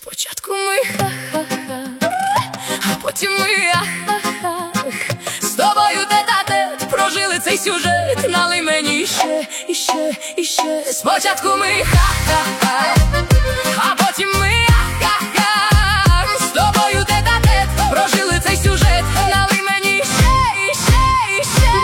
Спочатку ми ха-ха-ха, а потім ми ах-ах-ах. З тобою тет-а-тет прожили цей сюжет. Налий мені ще, іще, іще. Спочатку ми ха-ха-ха, а потім ми ах-ах-ах. З тобою тет-а-тет прожили цей сюжет. Налий мені ще, іще, іще.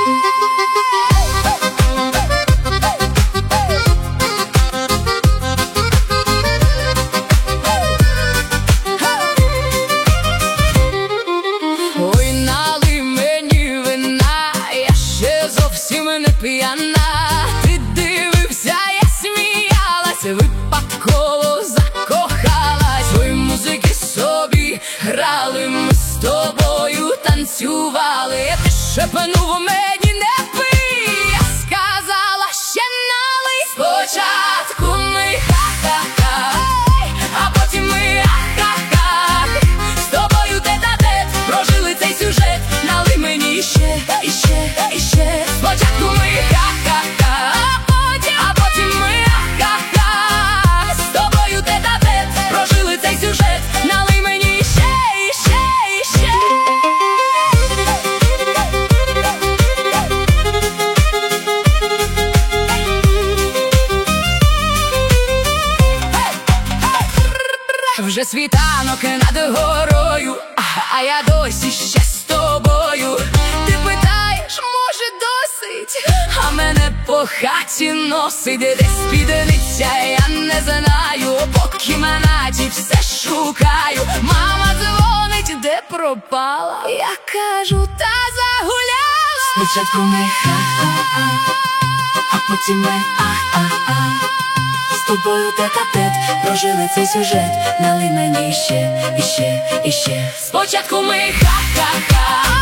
Ой, налий мені вина, я ще зовсім не п'яна. Ти дивився, я сміялась, випадково закохалась. Ой, музики собі грали, ми з тобою танцювали. Ти шепнув мені не пий, я сказала ще налий. Спочатку ми ха-ха-ха, а потім ми ах-ах-ах. З тобою тет-а-тет прожили цей сюжет. Налий мені ще, іще, іще. Спочатку ми ха-ха-ха, а потім ми ах-ах-ах. З тобою тет-а-тет прожили цей сюжет. Налий мені ще, іще, іще. Вже світанок над горою, а я досі ще з тобою. Ти питаєш, може досить, а мене по хаті носить. Де спідниця, я не знаю, по кімнаті все шукаю. Мама дзвонить, де пропала, я кажу, та загуляла. Спочатку ми ха-ха-ха, а потім ми ах-ах-ах. З тобою тет-а-тет прожили цей сюжет. Налий мені ще, іще, іще. Спочатку ми ха-ха-ха,